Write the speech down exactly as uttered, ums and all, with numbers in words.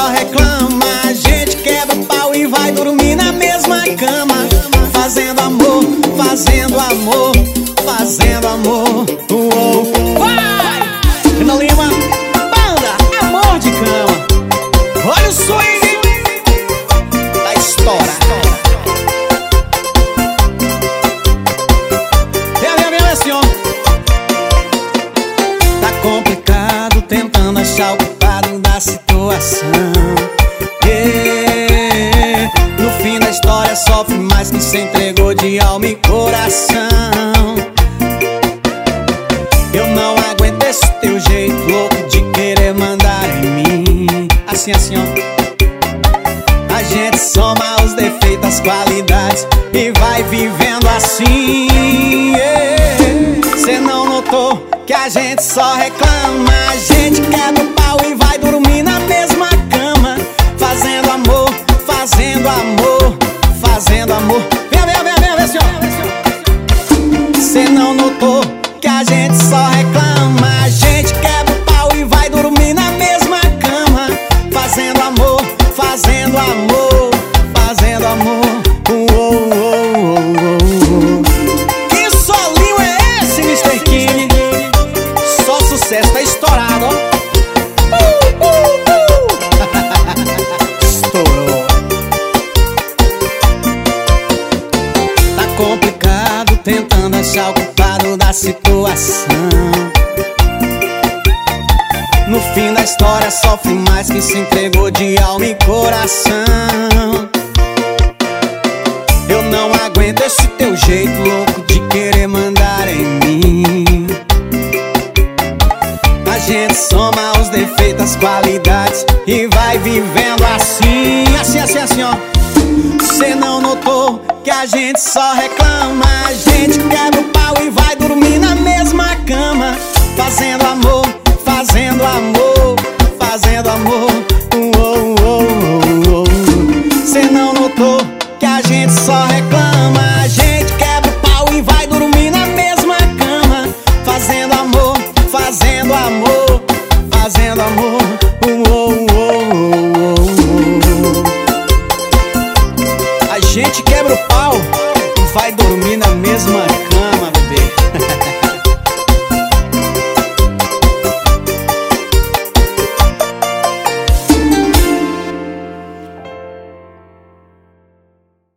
só reclama. A gente quebra o pau e vai dormir na mesma cama. Fazendo amor, fazendo amor, fazendo amor. Uou. Vai! Renan Lima, banda Amor de Cama. Olha o swing da história. Vem, vem, vem, assim, ó. Tá complicado tentando achar o culpado da situação. Yeah. No fim da história sofre mais quem se entregou de alma e coração. Eu não aguento esse teu jeito louco de querer mandar em mim. Assim, assim, ó. A gente soma os defeitos, as qualidades e vai vivendo assim. Yeah. Cê não notou que a gente só reclama. A gente quebra o pau e vai dormir na mesma cama. Fazendo amor, fazendo amor, fazendo amor. Vem, vem, vem, vem, vem, senhor. Cê não notou que a gente só reclama. A gente quebra o pau e vai dormir na mesma cama. Fazendo amor, fazendo amor, fazendo amor. Uou, uou, uou, uou. Que solinho é esse, mister King? Só sucesso, tá estourado, ó. Uh, uh, uh. Estourou. Tá complicado tentando achar o culpado da situação. No fim da história sofre mais quem se entregou de alma e coração. Eu não aguento esse teu jeito louco de querer mandar em mim. A gente soma os defeitos, as qualidades e vai vivendo assim. Assim, assim, assim, ó. Cê não notou que a gente só reclama. A gente quebra o pau e vai dormir na mesma cama. Fazendo amor, fazendo amor, fazendo amor. Uou, uou, uou, uou. Cê não notou que a gente só reclama. A gente quebra o pau e vai dormir na mesma cama. Fazendo amor, fazendo amor, fazendo amor. Uou, uou, uou, uou. A gente quebra o pau e vai dormir na mesma cama.